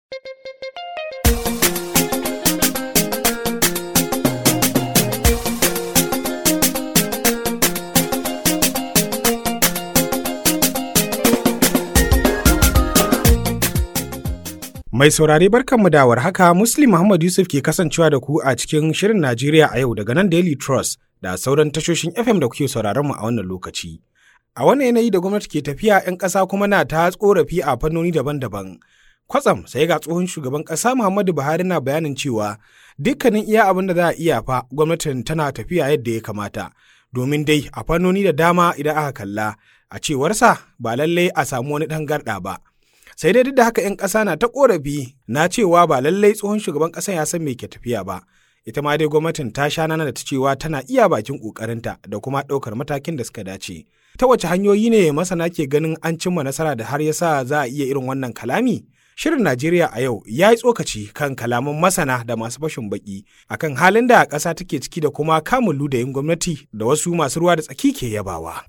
Mai saurare barkanmu da warhaka, Muslim Muhammad Yusuf ke kasancewa da ku a cikin Shirin Najeriya a yau daga nan Daily Trust da sauran tashoshin FM da kuke sauraron mu a wannan lokaci. A wannan yanayi da gwamnati ke tafiya 'yan ƙasa kuma na ta tsorafi a fannoni daban-daban. Kwatsam sai ga tsohon shugaban ƙasa Muhammadu Buhari na bayanin cewa dukkanin iya abin da za a iya fa gwamnatin tana tafiya yadda ya kamata. Domin dai a fannoni da dama idan aka kalla a cewarsa ba lallai a samu wani tangarɗa ba. Sai dai duk da haka 'yan ƙasa na ta ƙorafi na cewa ba lallai tsohon shugaban ƙasa ya san me ke tafiya ba. Ita ma dai gwamnatin ta sha nana da ta cewa tana iya bakin ƙoƙarinta da kuma ɗaukar matakin da suka dace. Ta wace hanyoyi ne masana ke ganin an cimma nasara da har yasa za a iya irin wannan kalami? Shirin Najeriya a yau ya yi tsokaci kan kalaman masana da masu fashin baki akan halin da ƙasa take ciki da kuma kamun ludayin gwamnati da wasu masu ruwa da tsaki ke yabawa.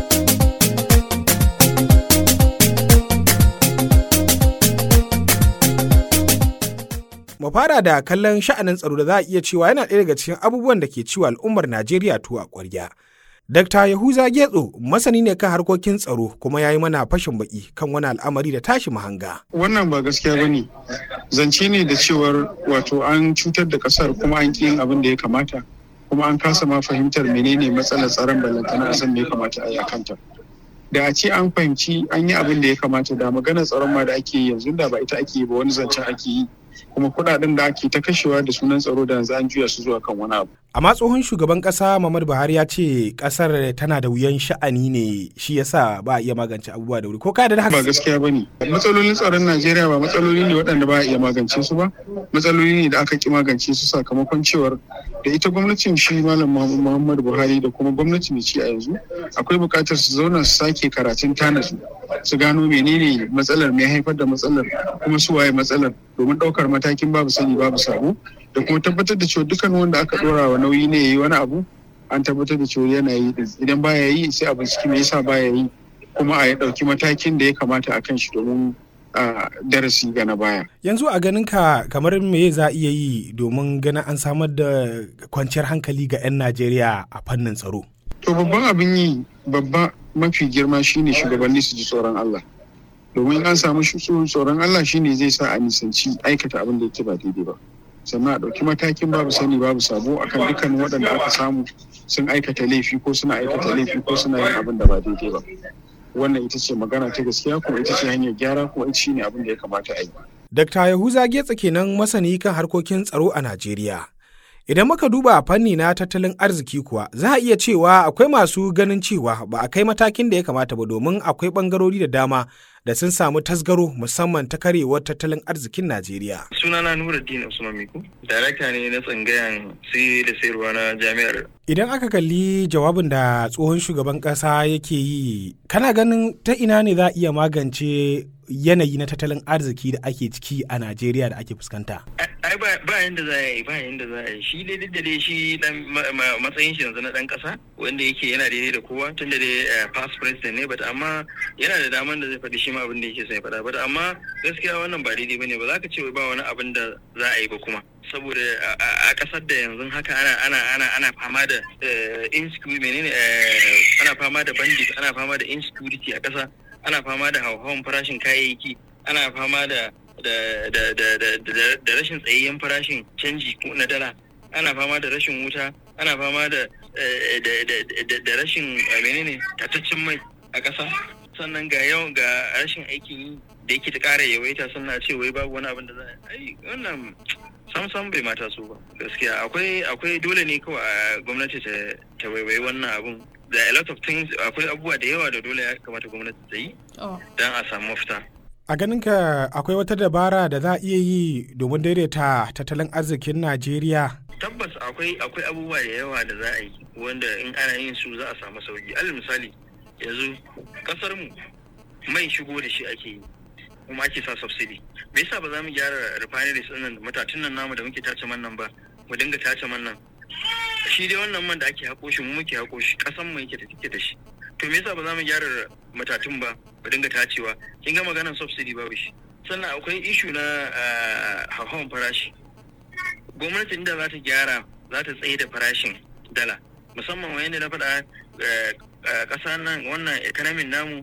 Mu fara da kallon sha'anin tsaro da za a iya cewa yana ɗaya daga cikin abubuwan da ke ciwa al'ummar Najeriya tuwo a ƙwarya. Dr. Yahuza Getso masani ne kan harkokin tsaro kuma ya yi mana fashin baki kan wani al'amari da tashi mahanga. Wannan ba gaskiya ba ne. Zance ne da cewar wato an cutar da ƙasar kuma an ƙi yin abin da ya kamata kuma an kasa ma fahimtar menene matsalar tsaron ballantana a san me ya kamata a yi a kanta. Da a ce an fahimci an yi abin da ya kamata da maganar tsaron ma da ake yi yanzu da ba ita ake yi ba wani zancen ake yi. Kuma kuɗaɗen da ake ta kashewa da sunan tsaro da yanzu an juya su zuwa kan wani abu. Amma tsohon shugaban ƙasa Muhammadu Buhari ya ce ƙasar tana da wuyan sha'ani ne shi yasa ba a iya magance abubuwa da wuri. Ko ka da haka? Ba gaskiya ba ne. Matsalolin tsaron Najeriya ba matsaloli ne waɗanda ba a iya magance su ba. Matsaloli ne da aka ki magance su sakamakon cewar da ita gwamnatin shi Malam Muhammadu Buhari da kuma gwamnati mai ci a yanzu akwai buƙatar su zauna su sake karatun tanasu su gano menene matsalar, me haifar da matsalar, kuma su waye matsalar domin ɗaukar matakin babu sani babu sabo da kuma tabbatar da cewa dukkan wanda aka ɗora wa nauyi ne yayi wani abu an tabbatar da cewa yana yi idan baya yi sai a binciki me yasa baya yi kuma a ɗauki matakin da ya kamata a kan shi domin darasi ga na baya. Yanzu a ganin ka kamar me za a iya yi domin ganin an samar da kwanciyar hankali ga 'yan Najeriya a fannin tsaro? To babban abin yi babba mafi girma shine shugabanni su ji tsoron Allah. Domin an samu tsoron Allah shine zai sa a nisanci aikata abin da yake ba daidai ba. Sannan a ɗauki matakin babu sani babu sabo akan dukkan waɗanda aka samu sun aikata laifi ko suna aikata laifi ko suna yin abin da ba daidai ba. Wannan ita ce magana ta gaskiya kuma ita ce hanyar gyara kuma ita shine abin da ya kamata a yi. Dr. Yahuza Getso kenan masani kan harkokin tsaro a Najeriya. Idan muka duba fanni na tattalin arziki kuwa za a iya cewa akwai masu ganin cewa ba a kai matakin da ya kamata ba domin akwai bangarori da dama da sun samu tasgaro musamman ta karewar tattalin arzikin Najeriya. Sunana Nuruddin Usman Miku, darakta ne na tsangayan sai da sayarwa na jami'ar. Idan aka kalli jawabin da tsohon shugaban ƙasa yake yi, kana ganin ta ina ne za a iya magance yanayi na tattalin arziki da ake ciki a Najeriya da ake fuskanta? Ai ba yanda za a yi shi dai duk da dai shi dan matsayin shi yanzu na dan kasa wanda yake yana daidai da kowa tunda dai past president ne but amma yana da daman da zai faɗi shi ma abin da yake sai faɗa but amma gaskiya wannan ba daidai bane ba za ka ce ba wani abin da za a yi ba kuma saboda a kasar da yanzu haka ana fama da insecurity ana fama da bandit ana fama da insecurity a kasa ana fama da hauhawan farashin kayayyaki ana fama da rashin tsayayyen farashin canji na dala ana fama da rashin wuta ana fama da rashin tataccen mai a ƙasa sannan ga rashin aikin yi da yake ta ƙara yawaita sannan ce wai babu wani abin da za a yi wannan sam bai mata so ba gaskiya akwai dole ne kawai a gwamnati ta waiwayi wannan abun da a lot of things akwai abubuwa da yawa da dole ya kamata gwamnati ta yi don a samu mafita. A ganinka akwai wata dabara da za a iya yi domin daidaita tattalin arzikin Najeriya? Tabbas akwai abubuwa da yawa da za a yi wanda in ana yin su za a samu sauki. Alal misali yanzu kasar mu mai shigo da shi ake yi kuma ake sa subsidy. Me yasa ba za mu gyara refineries din nan matatun nan namu da muke tace man nan ba mu dinga tace man nan? Shi dai wannan man da ake hako shi mu muke hako shi kasan mu yake da take da shi. To me yasa ba za mu gyara matatun ba mu dinga tacewa? Kin ga maganar subsidy babu shi. sannan akwai ishu na hauhawan farashi. Gwamnati inda za ta gyara, za ta tsaye da farashin dala, musamman wani da na faɗa ƙasa nan wannan economy namu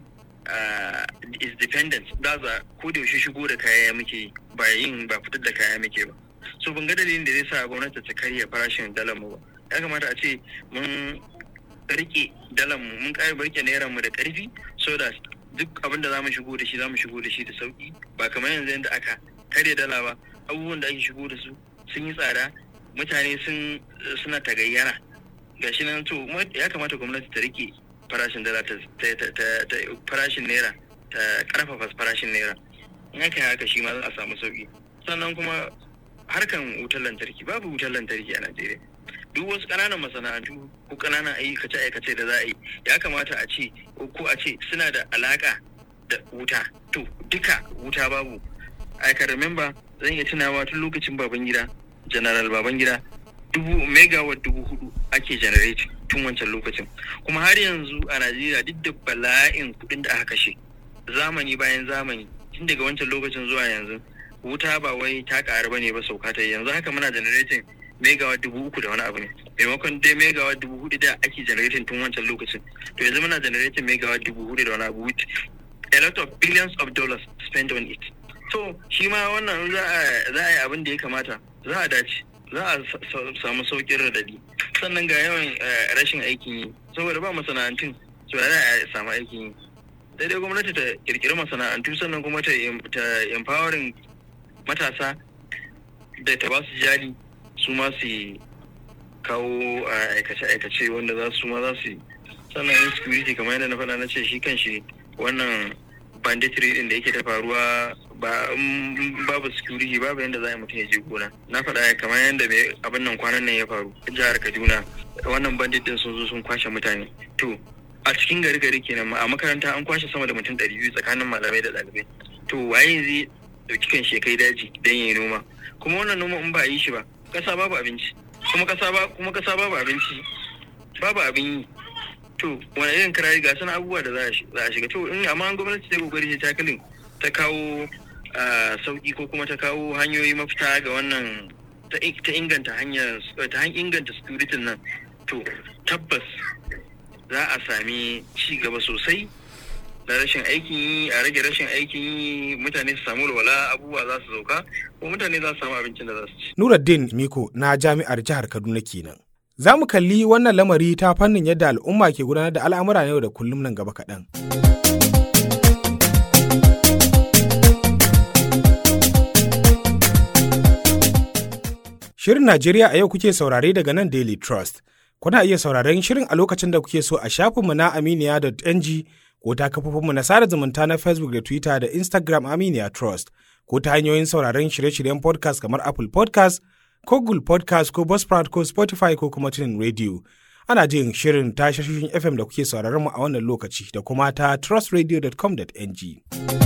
is dependent, da za ko da yaushe shigo da kaya muke ba fitar da kaya muke ba. So ban ga dalilin da zai sa gwamnati ta karya farashin dalar mu ba. Ya kamata a ce mun rike dalar mu, mun rike naira mu da ƙarfi, so da duk abin da zamu shigo da shi da sauki, ba kamar yanzu yanda aka karya dala ba. Abubuwan da ake shigo da su sun yi tsada, mutane suna tagayyara. Gashi nan to ya kamata gwamnati ta rike farashin dala ta farashin naira, ta karfafa farashin naira. In aka yi haka shi ma za a samu sauki. Sannan kuma harkan wutar lantarki, babu wutar lantarki a Najeriya. Duk wasu ƙananan masana'antu ko ƙananan aikace da za a yi, ya kamata a ce suna da alaƙa da wuta. To duka wuta babu. I can remember, zan iya tunawa tun lokacin Babangida, General Babangida, megawatt 4,000 ake generate tun wancan lokacin. Kuma har yanzu a Najeriya duk da bala'in kuɗin da aka kashe, zamani bayan zamani, tun daga wancan lokacin zuwa yanzu, wuta ba wai ta ƙaru bane ba, sauka ta yanzu haka muna generating megawatt 3,000 da wani abu ne, maimakon dai megawatt 4,000 da ake generating tun wancan lokacin. To yanzu muna generating megawatt 4,000 da wani abu, with a lot of billions of dollars spent on it. So shi ma wannan za a yi abin da ya kamata, za a dace, za a samu saukin radadi. Sannan ga yawan rashin aikin yi, saboda ba masana'antun, so za a samu aikin yi. Daidai gwamnati ta kirkiri masana'antu, sannan kuma ta empowering matasa da ta ba su jari, su ma su kawo aikace-aikace wanda za su yi. Sannan insecurity kamar yadda na faɗa, na ce shi kan shi wannan banditry din da yake ta faruwa, babu security, babu yadda za a mutum ya je gona. Na faɗa kamar yadda abin nan kwanan nan ya faru jihar Kaduna, wannan bandit din sun zo sun kwashe mutane. To a cikin gari kenan, a makaranta an kwashe sama da mutum 200 tsakanin malamai da ɗalibai. To waye zai dauki kan shekai daji dan yayi noma? Kuma wannan noma in ba a yi shi ba, kasa babu abinci, kuma kasa babu abinci, babu abin yi. To wani irin kirari ga sana abubuwa da za a shiga. To in amma gwamnati ta kokari ta kawo sauki ko kuma ta kawo hanyoyi mafita ga wannan, ta inganta inganta security nan, to tabbas za a sami ci gaba sosai da rashin aikin yi, a rage rashin aikin yi, mutane su samu walwala, abubuwa za su sauka, ko mutane za su samu abincin da za su ci. Nuruddin Miko na Jami'ar Jihar Kaduna kenan. Za mu kalli wannan lamari ta fannin yadda al'umma ke gudanar da al'amura yau da kullum nan gaba kaɗan. Shirin Najeriya a yau kuke saurare daga nan Daily Trust. Kuna iya sauraren shirin a lokacin da kuke so a shafinmu na aminiya.ng ko ta kafofinmu na sada zumunta na Facebook da Twitter da Instagram Aminiya Trust, ko ta hanyoyin sauraren shirye-shiryen podcast kamar Apple Podcast, ko Google Podcast, ko Buzzsprout, ko Spotify, ko kuma Tunin Radio. Ana jin shirin ta tashoshin FM da kuke sauraron mu a wannan lokaci da kuma ta trustradio.com.ng.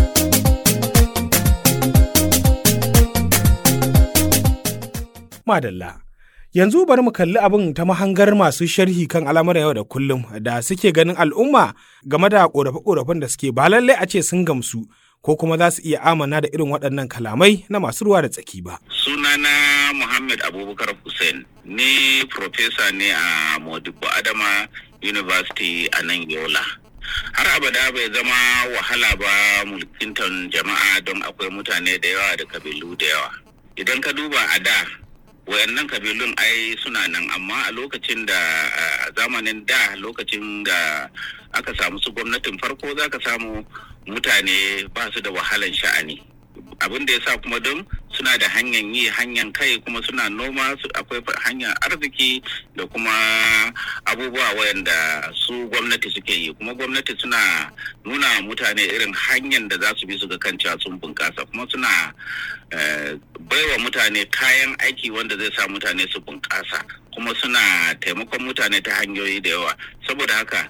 Madalla. Yanzu bari mu kalli abin ta mahangar masu sharhi kan al'amuran yau da kullum da suke ganin al'umma game da ƙorafe-ƙorafen da suke ba lallai a ce sun gamsu ko kuma za su iya amana da irin waɗannan kalamai na masu ruwa da tsaki ba. Sunana Muhammad Abubakar Hussein, ni profesa ne a Modibo Adama University a nan Yola. Har abada bai zama wahala ba mulkintan jama'a don akwai mutane da yawa da kabilu da yawa. Idan ka duba a da, wayannan kabilun ai suna nan, amma a lokacin da zamanin da, lokacin da aka samu su gwamnatin farko, za ka samu mutane ba su da wahalan sha'ani. Abin da ya sa kuma don suna da hanyar kai, kuma suna noma, akwai hanyar arziki da kuma abubuwa wayanda su gwamnati suke yi, kuma gwamnati suna nuna mutane irin hanyar da za su bi su ga kan cewa sun bunƙasa, kuma suna baiwa mutane kayan aiki wanda zai sa mutane su bunƙasa, kuma suna taimakon mutane ta hanyoyi da yawa. Saboda haka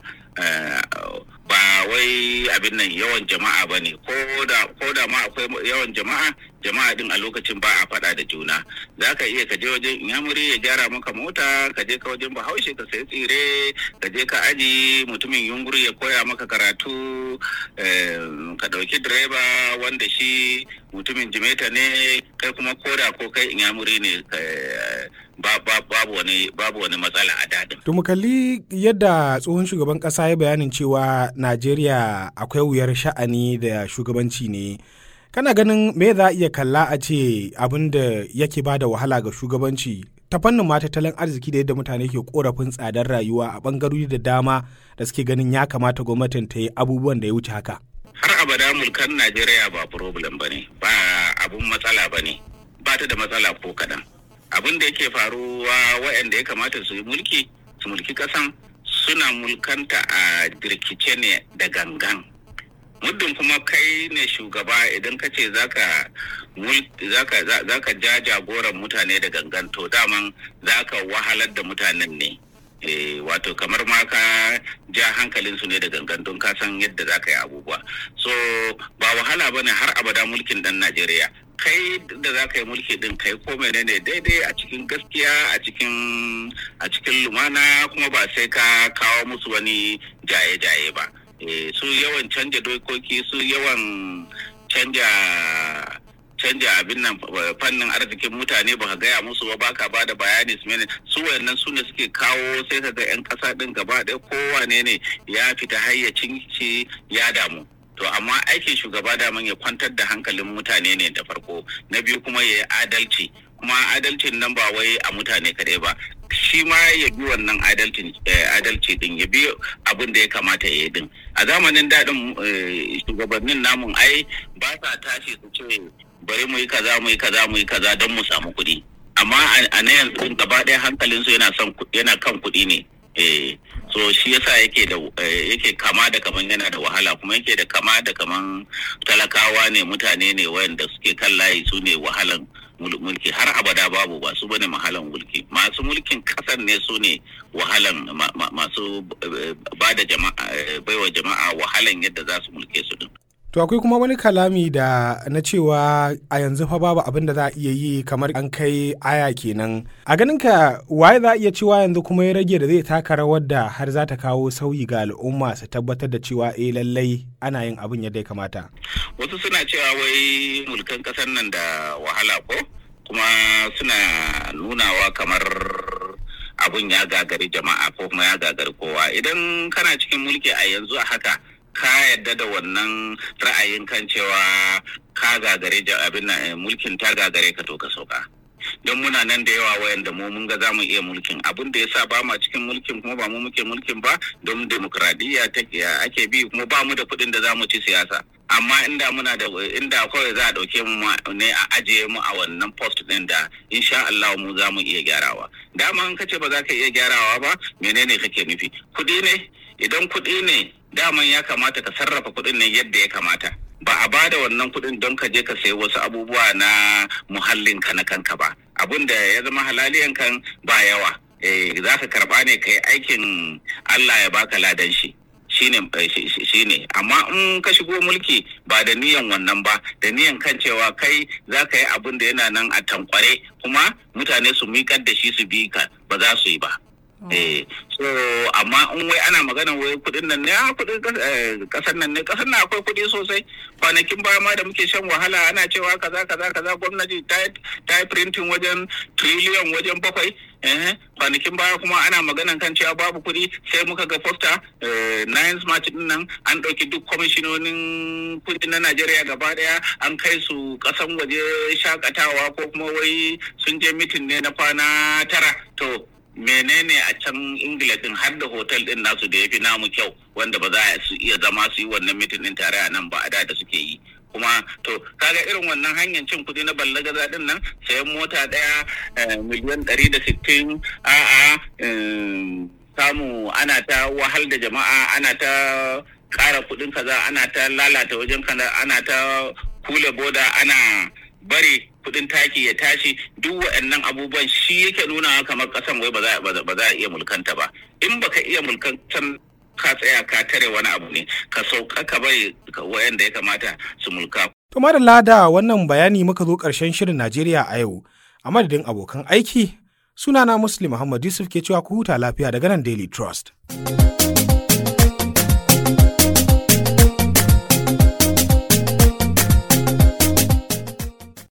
ba wai abin nan yawan jama'a ba ne, ko da ma akwai yawan jama'a, jama'a din a lokacin ba a faɗa da juna. Za ka iya ka je wajen inyamuri ya gyara maka mota, ka je ka wajen bahaushe ka sayi tsire, ka je ka aji mutumin yunguri ya koya maka karatu, ka ɗauki direba wanda shi mutumin jimeta ne, kai kuma koda ko kai inyamuri ne, babu wani matsala a dadin. To mu kalli yadda tsohon shugaban ƙasa ya bayanin cewa Najeriya akwai wuyar sha'ani da shugabanci ne. Kana ganin me za a iya kalla a ce abin da yake ba da wahala ga shugabanci ta fannin ma tattalin arziki da yadda mutane ke korafin tsadar rayuwa a bangarori da dama da suke ganin ya kamata gwamnatin ta yi abubuwan da ya wuce haka? Har abada mulkan Najeriya ba problem ba ne, ba abun matsala ba ne, ba ta da matsala ko kaɗan. Abin da yake faruwa waɗanda ya kamata su mulki ƙasan suna mulkanta a dirkice ne da gangan. Muddin kuma kai ne shugaba idan ka ce zaka ja jagoran mutane da gangan to daman zaka wahalar da mutanen ne. Wato kamar ma ka ja hankalinsu ne da gangan don ka san yadda zaka yi abubuwa. So ba wahala bane har abada mulkin dan Najeriya. Kai da za ka yi mulki din kai ko menene daidai a cikin gaskiya a cikin lumana kuma ba sai ka kawo musu wani jaye-jaye ba. Su yawan canja dokoki, su yawan canja abin nan fannin arzikin mutane ba ka gaya musu ba ka ba da bayani su wayannan su ne suke kawo sai ka ga 'yan ƙasa ɗin gaba ɗaya kowane ne ya fita hayyacin shi ya damu. To amma aikin shugaba daman ya kwantar da hankalin mutane ne da farko, na biyu kuma ya yi adalci, kuma adalcin nan ba wai a mutane kaɗai ba, shi ma ya bi wannan adalci din, ya bi abin da ya kamata ya yi din. A zamanin daɗin shugabannin namun ai ba sa tashi su ce bari mu yi kaza don mu samu kuɗi, amma a na yanzu gaba ɗaya hankalinsu yana kan kuɗi ne. So shi yasa yake kama da kaman yana da wahala, kuma yake da kama da kaman talakawa ne, mutane ne wayanda suke kan layi su ne wahalan mulki har abada babu, ba su bane mahalan mulki. Masu mulkin kasan ne su ne wahalan masu baiwa jama'a wahalan yadda za su mulke su din. To akwai kuma wani kalami da na cewa a yanzu fa babu abin da za a iya yi kamar an kai aya kenan. A ganinka waye za a iya cewa yanzu kuma ya rage da zai taka rawar da har za ta kawo sauyi ga al'umma su tabbatar da cewa lallai ana yin abin yadda ya kamata? Wasu suna cewa wai mulkan kasar nan da wahala ko kuma suna nunawa kamar abun ya gagari jama'a ko kuma ya gagari kowa. Idan kana cikin mulki a yanzu a haka ka yadda da wannan ra'ayin kan cewa ka gagare abin nan mulkin ta gagare ka to ka sauka. Don muna nan da yawa wayanda mu mun ga za mu iya mulkin, abin da yasa ba ma cikin mulkin kuma ba mu muke mulkin ba don demokradiyya ake bi kuma ba mu da kuɗin da za mu ci siyasa. Amma inda kawai za a ɗauke mu ne a ajiye mu a wannan post ɗin da insha Allah mu za mu iya gyarawa. Dama in kace ba za ka iya gyarawa ba menene kake nufi? Kuɗi ne? Idan kuɗi ne daman ya kamata ka sarrafa kuɗin ne yadda ya kamata, ba a bada wannan kuɗin don ka je ka sayi wasu abubuwa na muhallin ka na kanka ba. Abun da ya zama halaliyan kan ba yawa, za ka karɓa ne ka yi aikin Allah ya baka ladan shi. Shine amma in ka shigo mulki ba da niyan wannan ba, da niyan kan cewa kai za ka yi abin da yana nan a tankware kuma mutane su miƙar da shi su bi ka, ba za su yi ba. So amma in wai ana magana wai kudin nan ne kudin kasar nan akwai kudi sosai. Kwanakin baya ma da muke shan wahala ana cewa kaza gwamnati ta yi printing wajen trillion wajen 7. Kwanakin baya kuma ana maganan kan cewa babu kudi, sai muka ga posta 9th March din nan an ɗauki duk kwamishinonin kudi na Najeriya gaba daya an kai su kasan waje shakatawa ko kuma wai sun je mitin ne na kwana 9. To menene a can Ingila din har da hotel din nasu da yafi namu kyau, wanda ba za su iya zama su yi wannan mitin din tare a nan ba a da suke yi. Kuma to kaga irin wannan hanyar cin kudi na ballagaza din nan, sayan mota daya miliyan 160 samu ana ta wahal da jama'a, ana ta ƙara kudin kaza, ana ta lalata wajen kaza, ana ta kule boda, ana bari kudin taki ya tashi. Duk waɗannan abubuwan shi yake nuna kamar ƙasan wai ba za a iya mulkanta ba. In baka iya mulkantar ka tsaya ka tare wani abu ne, ka sauka ka bari wayanda ya kamata su mulka. To madalla da wannan bayani muka zo ƙarshen shirin Najeriya a yau. A madadin abokan aiki, sunana Muslim Muhammad Yusuf ke cewa ku huta lafiya daga nan Daily Trust.